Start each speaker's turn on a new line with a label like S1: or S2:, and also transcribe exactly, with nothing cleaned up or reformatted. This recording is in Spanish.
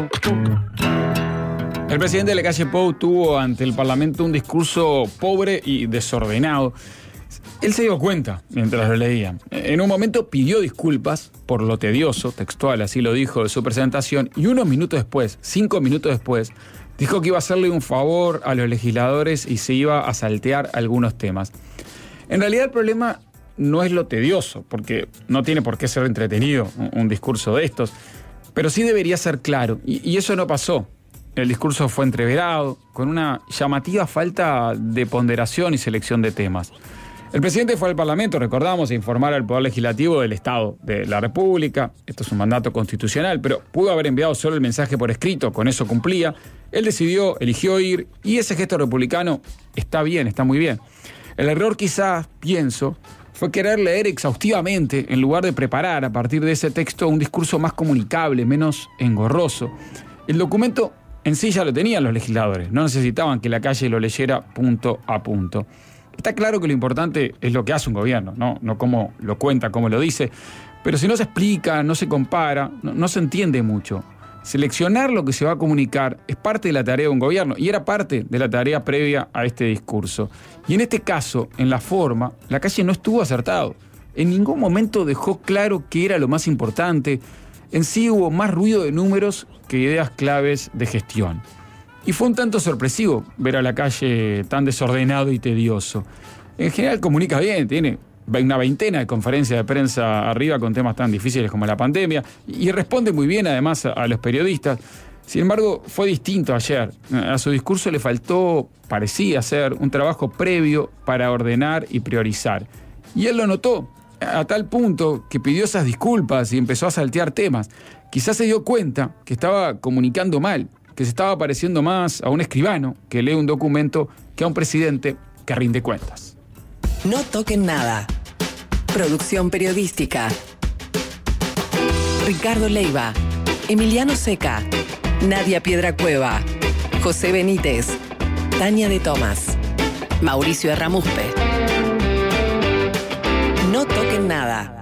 S1: El presidente de la calle Pou tuvo ante el Parlamento un discurso pobre y desordenado. Él se dio cuenta mientras lo leía. En un momento pidió disculpas por lo tedioso, textual, así lo dijo, de su presentación, y unos minutos después, cinco minutos después, dijo que iba a hacerle un favor a los legisladores y se iba a saltear algunos temas. En realidad el problema no es lo tedioso, porque no tiene por qué ser entretenido un, un discurso de estos, pero sí debería ser claro, y, y eso no pasó. El discurso fue entreverado, con una llamativa falta de ponderación y selección de temas. El presidente fue al Parlamento, recordamos, a informar al Poder Legislativo del Estado de la República. Esto es un mandato constitucional, pero pudo haber enviado solo el mensaje por escrito, con eso cumplía. Él decidió, eligió ir, y ese gesto republicano está bien, está muy bien. El error quizás, pienso, fue querer leer exhaustivamente en lugar de preparar a partir de ese texto un discurso más comunicable, menos engorroso. El documento en sí ya lo tenían los legisladores, no necesitaban que la calle lo leyera punto a punto. Está claro que lo importante es lo que hace un gobierno, no, no cómo lo cuenta, cómo lo dice, pero si no se explica, no se compara, no, no se entiende mucho. Seleccionar lo que se va a comunicar es parte de la tarea de un gobierno y era parte de la tarea previa a este discurso. Y en este caso, en la forma, la calle no estuvo acertado. En ningún momento dejó claro qué era lo más importante. En sí hubo más ruido de números que ideas claves de gestión. Y fue un tanto sorpresivo ver a la calle tan desordenado y tedioso. En general comunica bien, tiene una veintena de conferencias de prensa arriba con temas tan difíciles como la pandemia y responde muy bien además a los periodistas. Sin embargo, fue distinto ayer. A su discurso le faltó, parecía ser, un trabajo previo para ordenar y priorizar. Y él lo notó, a tal punto que pidió esas disculpas y empezó a saltear temas. Quizás se dio cuenta que estaba comunicando mal, que se estaba pareciendo más a un escribano que lee un documento que a un presidente que rinde cuentas.
S2: No toquen nada. Producción periodística. Ricardo Leiva, Emiliano Seca, Nadia Piedracueva, José Benítez, Tania de Tomás, Mauricio Erramuspe. No toquen nada.